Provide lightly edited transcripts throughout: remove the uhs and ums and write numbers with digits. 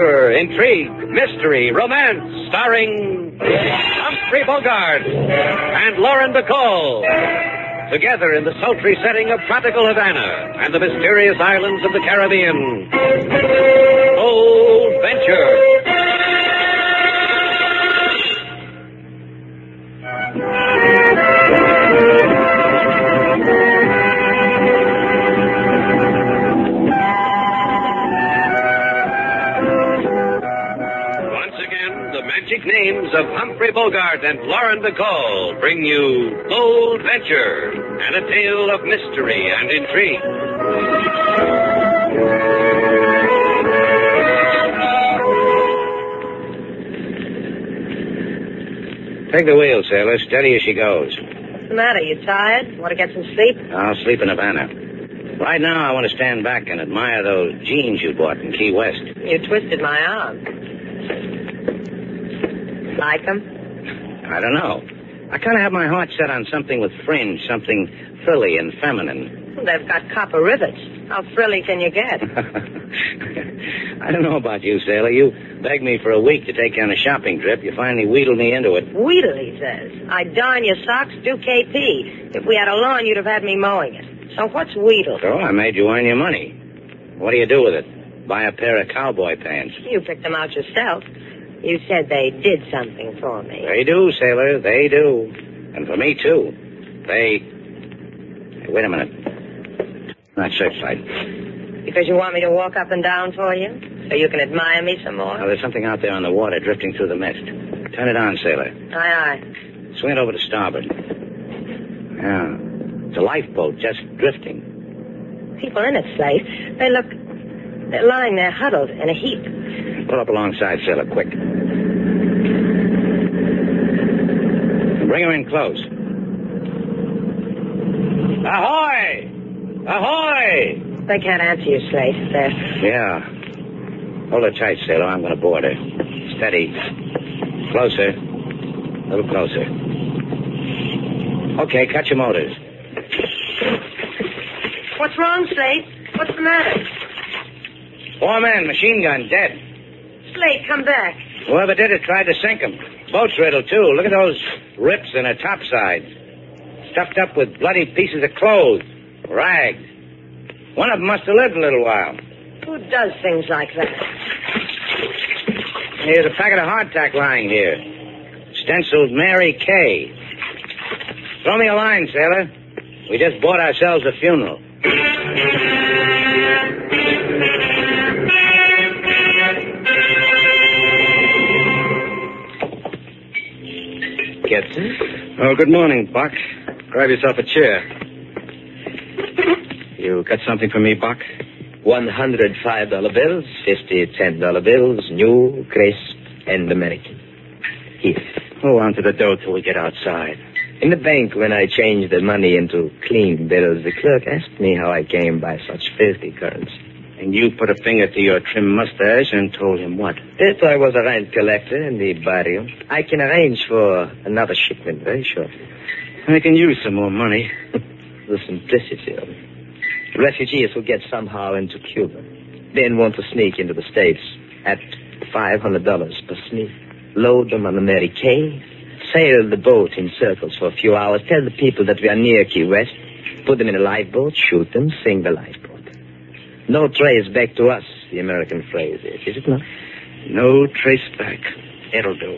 adventure, intrigue, mystery, romance, starring Humphrey Bogart and Lauren Bacall. Together in the sultry setting of tropical Havana and the mysterious islands of the Caribbean. Bold Venture. Names of Humphrey Bogart and Lauren Bacall bring you Bold Venture and a tale of mystery and intrigue. Take the wheel, sailor. Steady as she goes. What's the matter? You tired? Want to get some sleep? I'll sleep in Havana. Right now, I want to stand back and admire those jeans you bought in Key West. You twisted my arm. Like them? I don't know. I kind of have my heart set on something with fringe, something frilly and feminine. Well, they've got copper rivets. How frilly can you get? I don't know about you, sailor. You begged me for a week to take you on a shopping trip. You finally wheedled me into it. Wheedle, he says. I'd darn your socks, do KP. If we had a lawn, you'd have had me mowing it. So what's wheedle? So I made you earn your money. What do you do with it? Buy a pair of cowboy pants. You picked them out yourself. You said they did something for me. They do, sailor. They do. And for me, too. Hey, wait a minute. That searchlight. Because you want me to walk up and down for you? So you can admire me some more? Oh, there's something out there on the water drifting through the mist. Turn it on, sailor. Aye, aye. Swing it over to starboard. Yeah. It's a lifeboat just drifting. People in it, Slate. They're lying there huddled in a heap. Pull up alongside, sailor, quick. Bring her in close. Ahoy! Ahoy! They can't answer you, Slate. Yeah. Hold her tight, sailor. I'm going to board her. Steady. Closer. A little closer. Okay, cut your motors. What's wrong, Slate? What's the matter? 4 men, machine gun, dead. Slate, come back. Whoever did it tried to sink them. Boat's riddled, too. Look at those rips in her topsides. Stuffed up with bloody pieces of clothes. Rags. One of them must have lived a little while. Who does things like that? Here's a packet of hardtack lying here. Stenciled Mary Kay. Throw me a line, sailor. We just bought ourselves a funeral. Gibson? Oh, good morning, Buck. Grab yourself a chair. You got something for me, Buck? $105 bills, 50 $10 bills, new, crisp, and American. Here. Hold on to the dough till we get outside. In the bank, when I changed the money into clean bills, the clerk asked me how I came by such filthy currency. And you put a finger to your trim mustache and told him what? That I was a rent collector in the barrio. I can arrange for another shipment very shortly. I can use some more money. The simplicity of it. Refugees who get somehow into Cuba, then want to sneak into the States at $500 per sneak. Load them on the Mary Kay, sail the boat in circles for a few hours, tell the people that we are near Key West, put them in a lifeboat, shoot them, sink the lifeboat. No trace back to us, the American phrase is it not? No trace back. It'll do.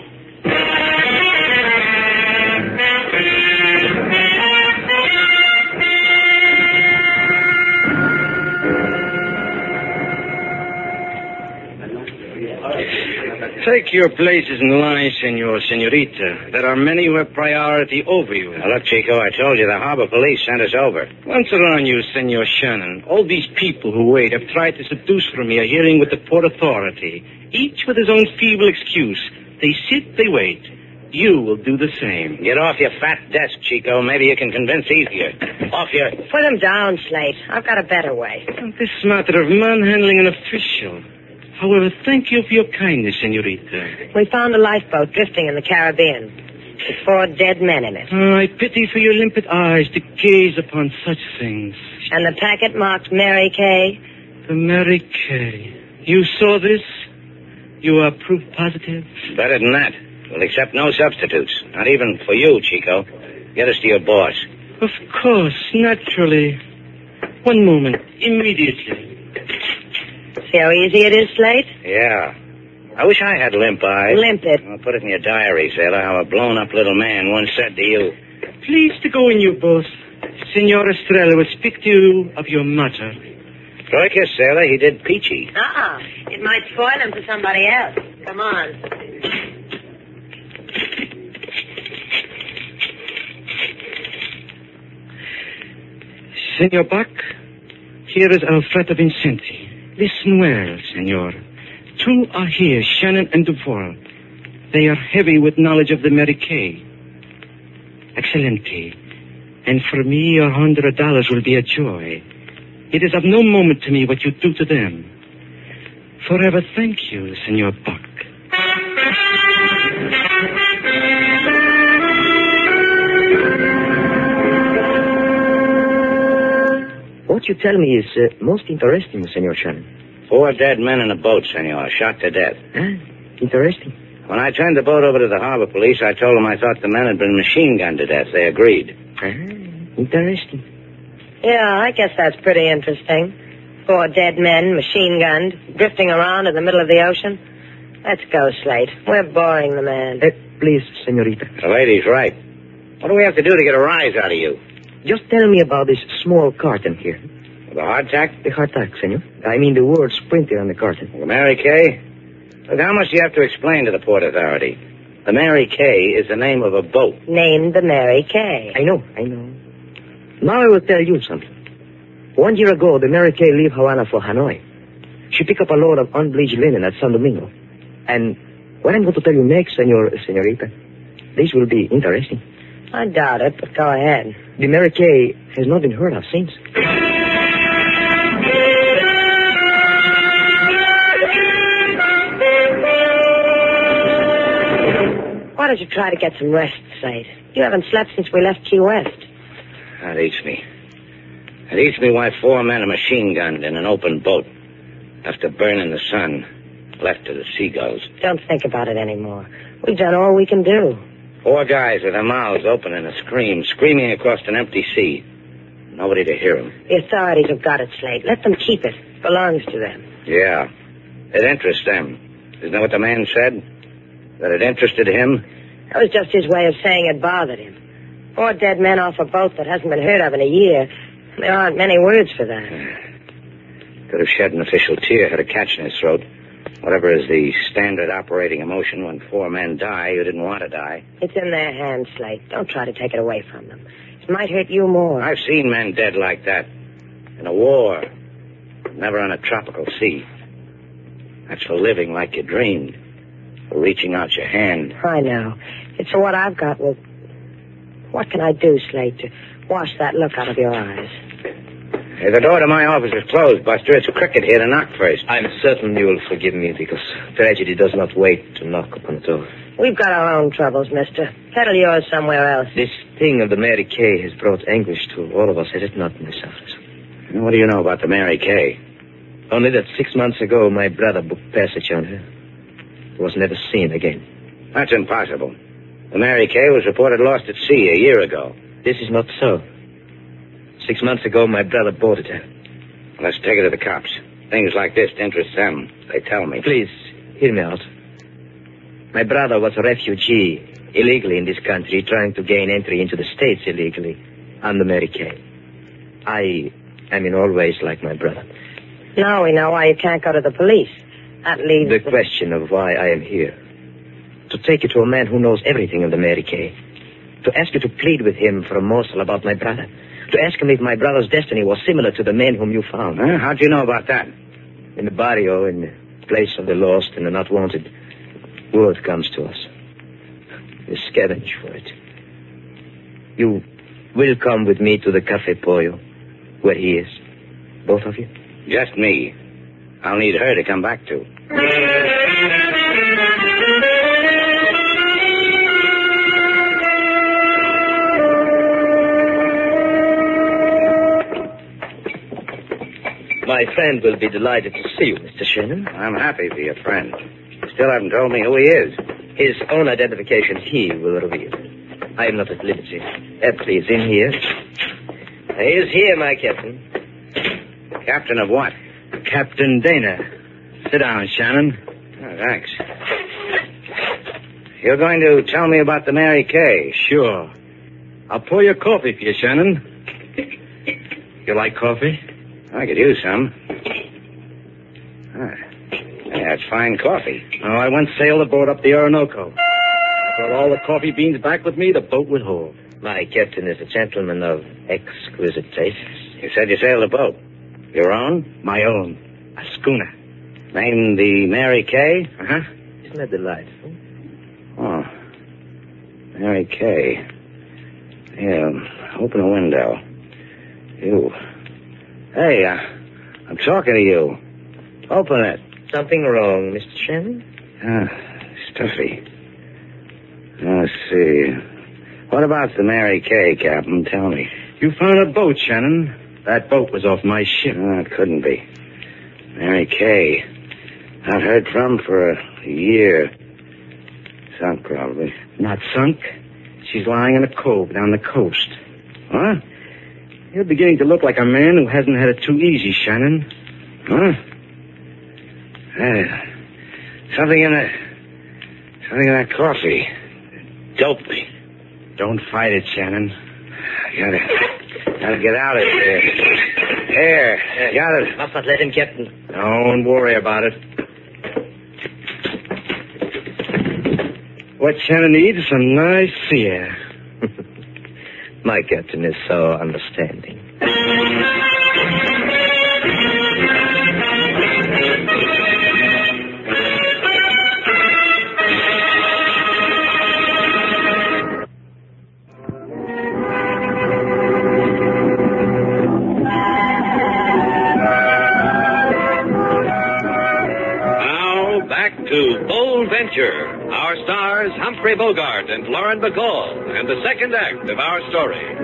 Take your places in line, senorita. There are many who have priority over you. Now, look, Chico, I told you the harbor police sent us over. Once around you, Senor Shannon, all these people who wait have tried to seduce from me a hearing with the Port Authority, each with his own feeble excuse. They sit, they wait. You will do the same. Get off your fat desk, Chico. Maybe you can convince easier. Off your... Put him down, Slate. I've got a better way. This matter of manhandling an official. However, thank you for your kindness, senorita. We found a lifeboat drifting in the Caribbean with 4 dead men in it. I pity for your limpid eyes to gaze upon such things. And the packet marked Mary Kay? The Mary Kay. You saw this? You are proof positive? Better than that. We'll accept no substitutes. Not even for you, Chico. Get us to your boss. Of course, naturally. One moment. Immediately. See how easy it is, Slate? Yeah. I wish I had limp eyes. Limp it. I'll put it in your diary, sailor, how a blown-up little man once said to you. Please to go in, you boss. Senor Estrella will speak to you of your matter. Try kiss, sailor. He did peachy. It might spoil him for somebody else. Come on. Senor Buck, here is Alfredo Vincenti. Listen well, senor. Two are here, Shannon and Duval. They are heavy with knowledge of the Mary Kay. Excelente. And for me, $100 will be a joy. It is of no moment to me what you do to them. Forever thank you, Senor Buck. What you tell me is most interesting, Senor Shannon. 4 dead men in a boat, senor, shot to death. Interesting. When I turned the boat over to the harbor police, I told them I thought the men had been machine gunned to death. They agreed. Interesting. Yeah, I guess that's pretty interesting. 4 dead men, machine-gunned, drifting around in the middle of the ocean. Let's go, Slate. We're boring the man. Please, senorita. The lady's right. What do we have to do to get a rise out of you? Just tell me about this small carton here. The hardtack? The hardtack, senor. I mean the words printed on the carton. The Mary Kay? Look, how much do you have to explain to the Port Authority? The Mary Kay is the name of a boat. Named the Mary Kay. I know. Now I will tell you something. 1 year ago, the Mary Kay left Havana for Hanoi. She picked up a load of unbleached linen at San Domingo. And what I'm going to tell you next, senorita, this will be interesting. I doubt it, but go ahead. The Mary Kay has not been heard of since. Why don't you try to get some rest, Slate? You haven't slept since we left Key West. That eats me. It eats me why 4 men are machine-gunned in an open boat. Left to burn in the sun. Left to the seagulls. Don't think about it anymore. We've done all we can do. 4 guys with their mouths open in a scream, screaming across an empty sea. Nobody to hear them. The authorities have got it, Slate. Let them keep it. It belongs to them. Yeah. It interests them. Isn't that what the man said? That it interested him? That was just his way of saying it bothered him. 4 dead men off a boat that hasn't been heard of in a year. There aren't many words for that. Could have shed an official tear, had a catch in his throat. Whatever is the standard operating emotion when 4 men die who didn't want to die. It's in their hands, Slate. Don't try to take it away from them. It might hurt you more. I've seen men dead like that. In a war. Never on a tropical sea. That's for living like you dreamed. For reaching out your hand. I know. It's for what I've got. Well, what can I do, Slate, to wash that look out of your eyes? Hey, the door to my office is closed, Buster. It's Cricket here to knock first. I'm certain you will forgive me because tragedy does not wait to knock upon the door. We've got our own troubles, mister. Settle yours somewhere else. This thing of the Mary Kay has brought anguish to all of us, has it not, Miss Alfred? What do you know about the Mary Kay? Only that 6 months ago, my brother booked passage on her. Was never seen again. That's impossible. The Mary Kay was reported lost at sea a year ago. This is not so. 6 months ago, my brother boarded her. Let's take her to the cops. Things like this interest them. They tell me. Please, hear me out. My brother was a refugee, illegally in this country, trying to gain entry into the States illegally, on the Mary Kay. I am in all ways like my brother. Now we know why you can't go to the police. That leaves the question of why I am here. To take you to a man who knows everything of the Mary Kay. To ask you to plead with him for a morsel about my brother. To ask him if my brother's destiny was similar to the man whom you found. How'd you know about that? In the barrio, in the place of the lost and the not wanted, word comes to us. We scavenge for it. You will come with me to the Cafe Pollo, where he is. Both of you? Just me. I'll need her to come back to. My friend will be delighted to see you, Mr. Shannon. I'm happy to be a friend. Still haven't told me who he is. His own identification he will reveal. I am not at liberty. Please, in here. He is here, my captain. Captain of what? Captain Dana. Sit down, Shannon. Oh, thanks. You're going to tell me about the Mary Kay? Sure. I'll pour your coffee for you, Shannon. You like coffee? I could use some. That's fine coffee. Oh, I once sailed a boat up the Orinoco. I brought all the coffee beans back with me the boat would hold. My captain is a gentleman of exquisite tastes. You said you sailed a boat. Your own? My own. A schooner. Named the Mary Kay? Uh-huh. Isn't that delightful? Oh. Mary Kay. Yeah, open a window. You. Hey, I'm talking to you. Open it. Something wrong, Mr. Shannon? Stuffy. Let's see. What about the Mary Kay, Captain? Tell me. You found a boat, Shannon. That boat was off my ship. It couldn't be. Mary Kay. Not heard from for a year. Sunk, probably. Not sunk. She's lying in a cove down the coast. Huh? You're beginning to look like a man who hasn't had it too easy, Shannon. Huh? Something in that coffee. Doped me. Don't fight it, Shannon. Gotta get out of here. Here, got it. Must not let him, Captain. Don't worry about it. What Shannon needs is some nice sea air. My captain is so understanding. Bold Venture. Our stars, Humphrey Bogart and Lauren Bacall, and the second act of our story.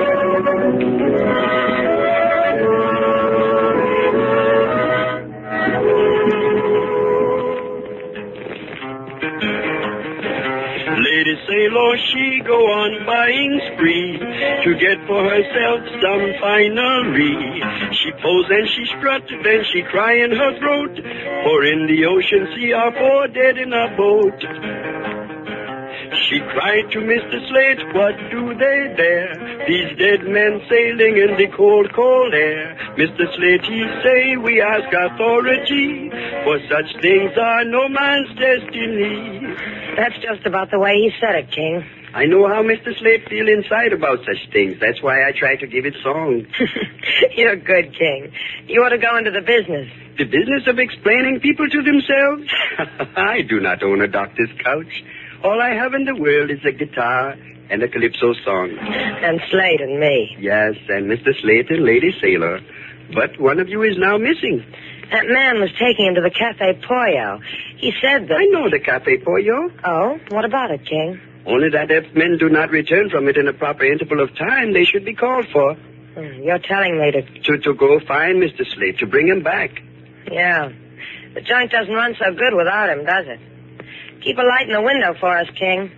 Lady Sailor, she go on buying spree to get for herself some finery. She pose and she strut, then she cry in her throat, for in the ocean sea are 4 dead in a boat. She cried to Mr. Slate, what do they there? These dead men sailing in the cold, cold air. Mr. Slate, he say, we ask authority, for such things are no man's destiny. That's just about the way he said it, King. I know how Mr. Slate feel inside about such things. That's why I try to give it song. You're good, King. You ought to go into the business. The business of explaining people to themselves? I do not own a doctor's couch. All I have in the world is a guitar and a calypso song. And Slate and me. Yes, and Mr. Slate and Lady Sailor. But one of you is now missing. That man was taking him to the Cafe Pollo. He said that... I know the Cafe Pollo. Oh? What about it, King? Only that if men do not return from it in a proper interval of time, they should be called for. You're telling me To go find Mr. Slate, to bring him back. Yeah. The joint doesn't run so good without him, does it? Keep a light in the window for us, King.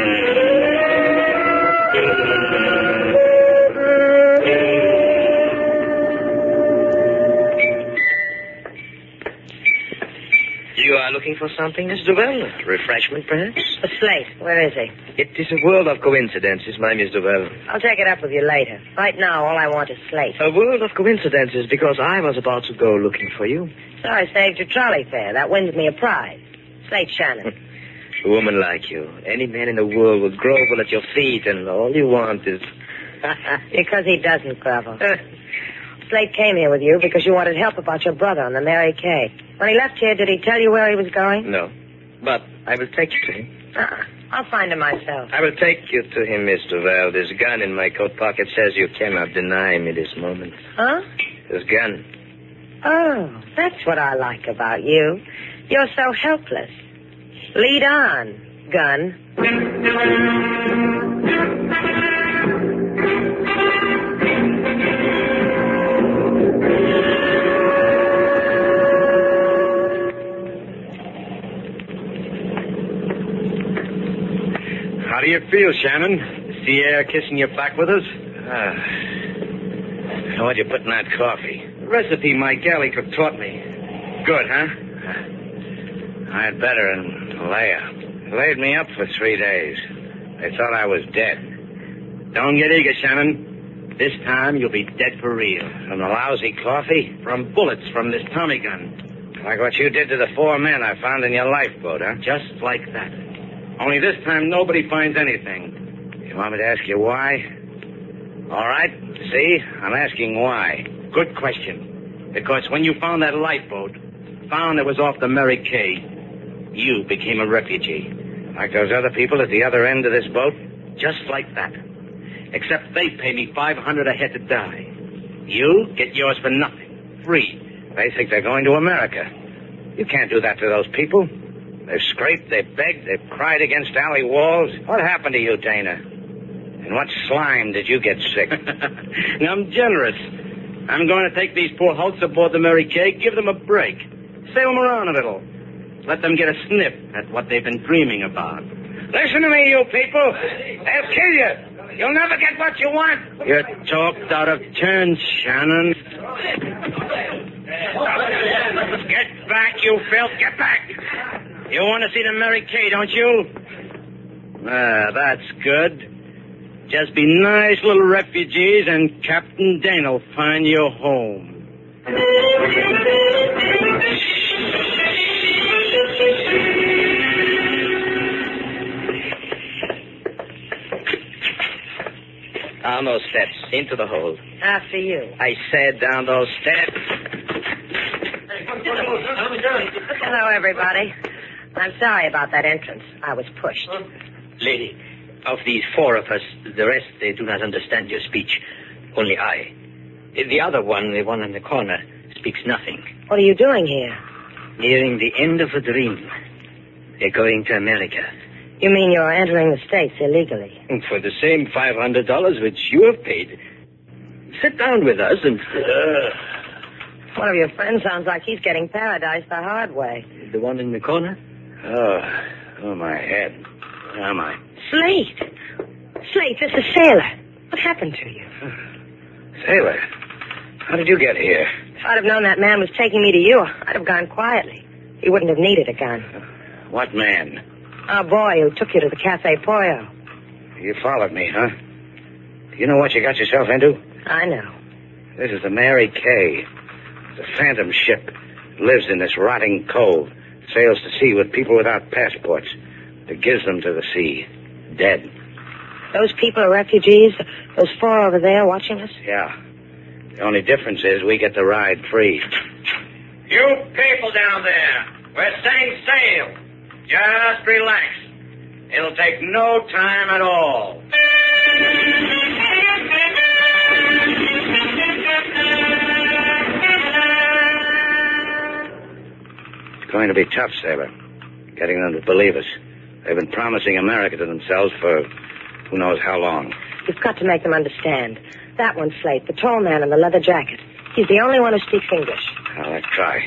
You are looking for something, Miss Duvel? Refreshment, perhaps? The Slate, where is he? It is a world of coincidences, my Miss Duvel. I'll take it up with you later. Right now, all I want is Slate. A world of coincidences because I was about to go looking for you. So I saved your trolley fare. That wins me a prize. Slate Shannon. A woman like you. Any man in the world would grovel at your feet, and all you want is... Because he doesn't grovel. Slate came here with you because you wanted help about your brother on the Mary Kay. When he left here, did he tell you where he was going? No. But I will take you to him. I'll find him myself. I will take you to him, Miss Duval. This gun in my coat pocket says you cannot deny me this moment. Huh? This gun. Oh, that's what I like about you. You're so helpless. Lead on, gun. How do you feel, Shannon? Is the air kissing your back with us? What'd you put in that coffee? The recipe my galley cook taught me. Good, huh? I had better than Leia. Laid me up for 3 days. They thought I was dead. Don't get eager, Shannon. This time you'll be dead for real. From the lousy coffee? From bullets from this Tommy gun. Like what you did to the 4 men I found in your lifeboat, huh? Just like that. Only this time nobody finds anything. You want me to ask you why? All right. See? I'm asking why. Good question. Because when you found that lifeboat, found it was off the Mary Kay, you became a refugee. Like those other people at the other end of this boat? Just like that. Except they pay me $500 a head to die. You get yours for nothing. Free. They think they're going to America. You can't do that to those people. They've scraped, they've begged, they've cried against alley walls. What happened to you, Dana? And what slime did you get sick? I'm generous. I'm going to take these poor hulks aboard the Mary Kay, give them a break. Sail them around a little. Let them get a sniff at what they've been dreaming about. Listen to me, you people. They'll kill you. You'll never get what you want. You're talked out of turn, Shannon. Get back, you filth. Get back. You want to see the Mary Kay, don't you? That's good. Just be nice little refugees and Captain Dane'll find you home. Down those steps, into the hold. After you. I said down those steps. Hello, everybody. I'm sorry about that entrance. I was pushed. Lady, of these 4 of us, the rest, they do not understand your speech. Only I. The other one, the one in the corner, speaks nothing. What are you doing here? Nearing the end of a dream. They're going to America. You mean you're entering the States illegally? For the same $500 which you have paid. Sit down with us and... One of your friends sounds like he's getting paradise the hard way. The one in the corner? Oh, my head. Where am I? Slate! Slate, this is Sailor. What happened to you? Sailor, how did you get here? If I'd have known that man was taking me to you, I'd have gone quietly. He wouldn't have needed a gun. What man? Our boy who took you to the Cafe Pollo. You followed me, huh? Do you know what you got yourself into? I know. This is the Mary Kay. It's a phantom ship. It lives in this rotting cove. Sails to sea with people without passports. It gives them to the sea. Dead. Those people are refugees? Those 4 over there watching us? Yeah. The only difference is we get to ride free. You people down there, we're setting sail. Just relax. It'll take no time at all. It's going to be tough, Sailor. Getting them to believe us. They've been promising America to themselves for who knows how long. You've got to make them understand. That one's Slate, the tall man in the leather jacket. He's the only one who speaks English. Well, let's try.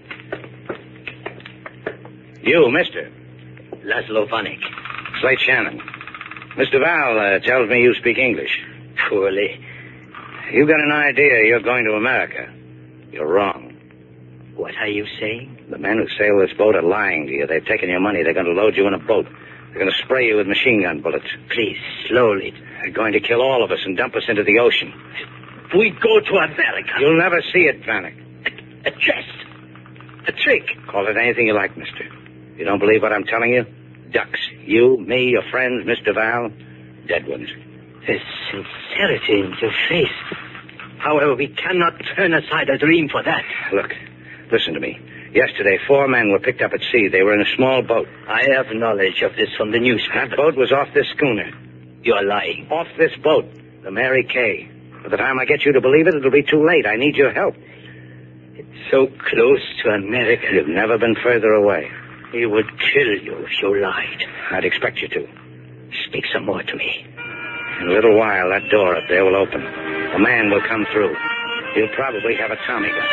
You, mister. Laszlo Vanek. Slate Shannon. Mr. Val tells me you speak English. Poorly. You've got an idea you're going to America. You're wrong. What are you saying? The men who sail this boat are lying to you. They've taken your money. They're going to load you in a boat. They're going to spray you with machine gun bullets. Please, slowly. They're going to kill all of us and dump us into the ocean. We go to America. You'll never see it, Vanek. A test. A trick. Call it anything you like, mister. You don't believe what I'm telling you? Ducks. You, me, your friends, Mr. Val, dead ones. There's sincerity in your face. However, we cannot turn aside a dream for that. Look, listen to me. Yesterday, 4 men were picked up at sea. They were in a small boat. I have knowledge of this from the newspaper. That boat was off this schooner. You're lying. Off this boat, the Mary Kay. By the time I get you to believe it, it'll be too late. I need your help. It's so close to America. You've never been further away. He would kill you if you lied. I'd expect you to. Speak some more to me. In a little while, that door up there will open. A man will come through. He'll probably have a Tommy gun.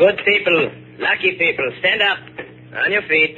Good people, lucky people, stand up. On your feet.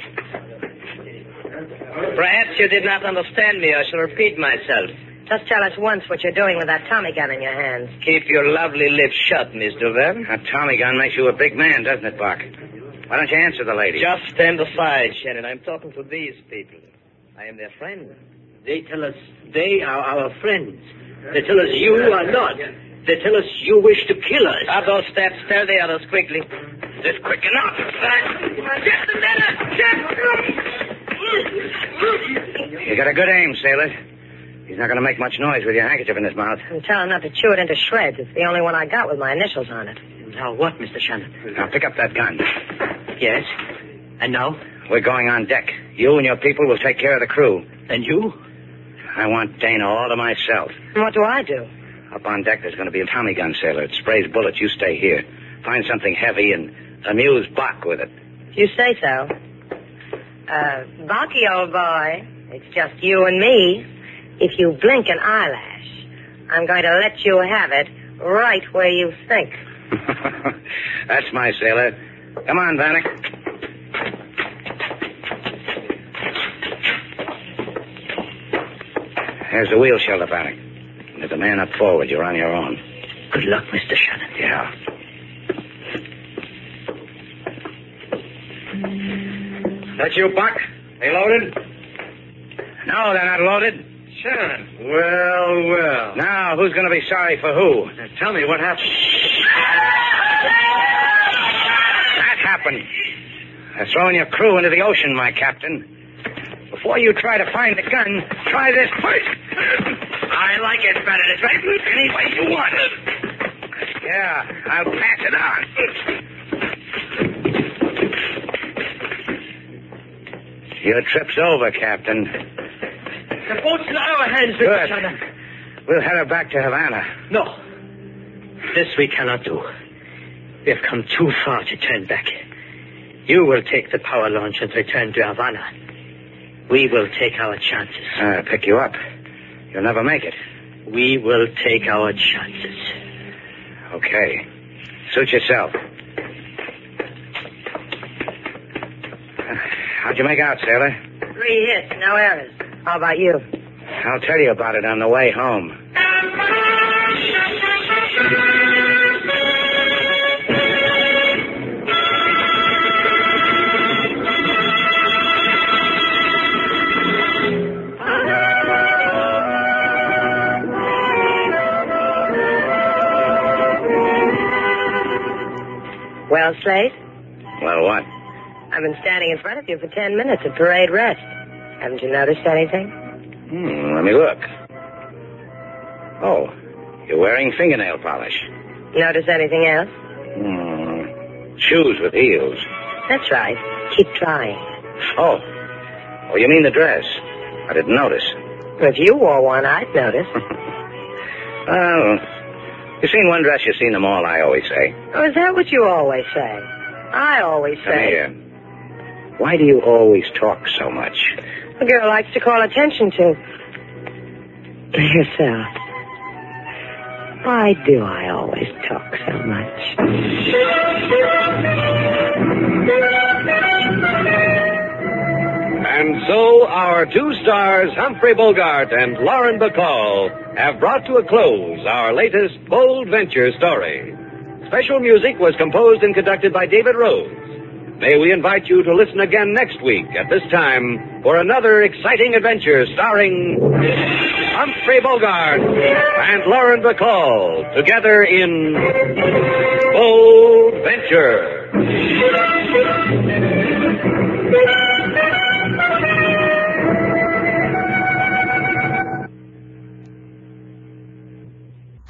Perhaps you did not understand me. I shall repeat myself. Just tell us once what you're doing with that Tommy gun in your hands. Keep your lovely lips shut, Miss Duval. That Tommy gun makes you a big man, doesn't it, Buck? Why don't you answer the lady? Just stand aside, Shannon. I'm talking to these people. I am their friend. They tell us they are our friends. They tell us you are not. They tell us you wish to kill us. Up those steps. Tell the others quickly. Just quick enough. Just a minute. You got a good aim, sailor. He's not going to make much noise with your handkerchief in his mouth. And tell him not to chew it into shreds. It's the only one I got with my initials on it. Now what, Mr. Shannon? Now pick up that gun. Yes. And now? We're going on deck. You and your people will take care of the crew. And you? I want Dana all to myself. And what do I do? Up on deck, there's going to be a Tommy gun, sailor. It sprays bullets. You stay here. Find something heavy and amuse Bach with it. You say so. Bucky, old boy, it's just you and me. If you blink an eyelash, I'm going to let you have it right where you think. That's my sailor. Come on, Vanek. There's the wheel shelter, Vanek. There's a man up forward. You're on your own. Good luck, Mr. Shannon. Yeah. That's you, Buck? They loaded? No, they're not loaded. Shannon. Well. Now, who's going to be sorry for who? Now, tell me what happened. That happened. They're throwing your crew into the ocean, my captain. Before you try to find the gun, try this first. I like it better this way. Any way you want it. Yeah, I'll pass it on. Your trip's over, Captain. The boat's in our hands, Mr. Good. Shannon. We'll head her back to Havana. No. This we cannot do. We have come too far to turn back. You will take the power launch and return to Havana. We will take our chances. Pick you up. You'll never make it. We will take our chances. Okay. Suit yourself. How'd you make out, sailor? 3 hits, no errors. How about you? I'll tell you about it on the way home. Well, Slate? Well, what? I've been standing in front of you for 10 minutes at parade rest. Haven't you noticed anything? Let me look. Oh, you're wearing fingernail polish. Notice anything else? Shoes with heels. That's right. Keep trying. Oh, you mean the dress? I didn't notice. If you wore one, I'd notice. Well, you've seen one dress, you've seen them all, I always say. Oh, is that what you always say? I always Come say. here. Why do you always talk so much? A girl likes to call attention to herself. Why do I always talk so much? And so our 2 stars, Humphrey Bogart and Lauren Bacall, have brought to a close our latest bold venture story. Special music was composed and conducted by David Rhodes. May we invite you to listen again next week at this time for another exciting adventure starring Humphrey Bogart and Lauren Bacall together in Bold Venture.